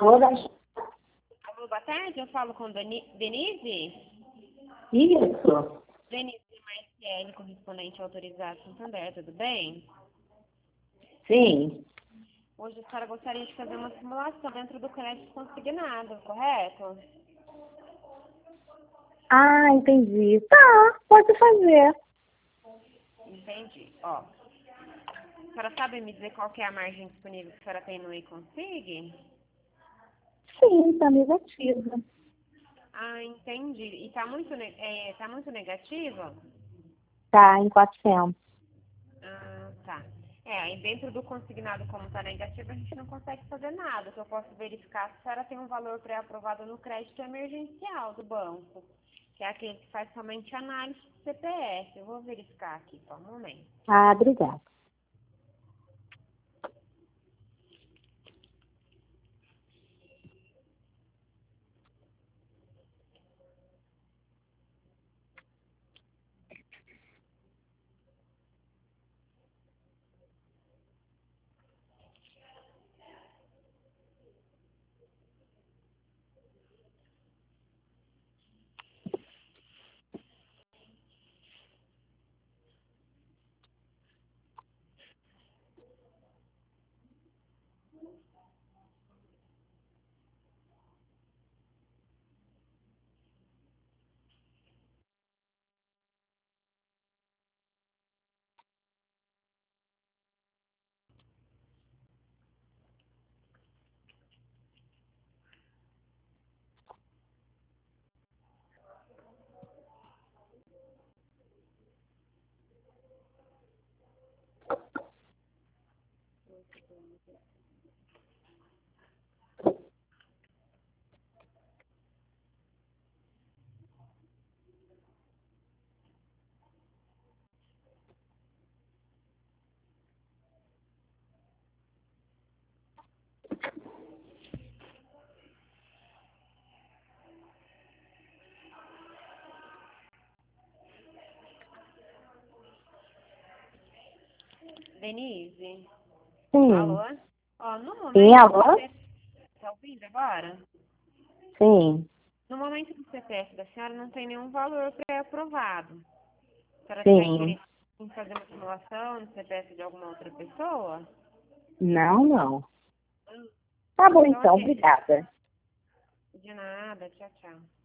Alô, Denise? Alô, boa tarde, eu falo com Denise? Isso. Denise Marciele, correspondente autorizado Santander, tudo bem? Sim. Hoje a senhora gostaria de fazer uma simulação dentro do crédito consignado, correto? Ah, entendi. Tá, pode fazer. Entendi. Ó, a senhora sabe me dizer qual que é a margem disponível que a senhora tem no e-consig? Sim, tá negativa. Ah, entendi. E tá muito negativa? Tá em 400. Ah, tá. Aí dentro do consignado, como está negativo, a gente não consegue fazer nada. O que eu posso verificar se a senhora tem um valor pré-aprovado no crédito emergencial do banco, que é aquele que faz somente análise do CPF. Eu vou verificar aqui, só um momento. Ah, obrigada. Denise? Sim. Alô? Ó, no Sim, momento do alô? CPF, tá ouvindo agora? Sim. No momento do CPF da senhora não tem nenhum valor pré-aprovado. A senhora tem Sim. interesse em fazer uma simulação no CPF de alguma outra pessoa? Não, não. Tá bom Então, então, ok. obrigada. De nada. Tchau, tchau.